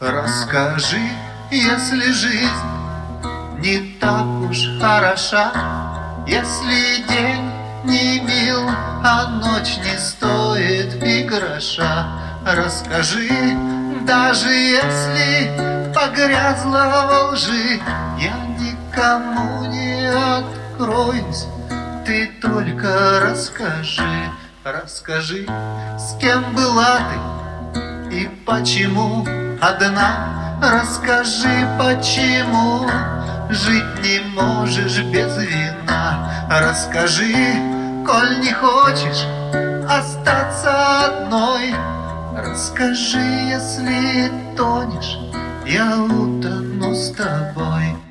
Расскажи, если жизнь не так уж хороша, если день не мил, а ночь не стоит и гроша. Расскажи, даже если погрязла во лжи, я никому не откроюсь, ты только расскажи. Расскажи, с кем была ты и почему одна. Расскажи, почему жить не можешь без вина. Расскажи, коль не хочешь остаться одной. Расскажи, если тонешь, я утону с тобой.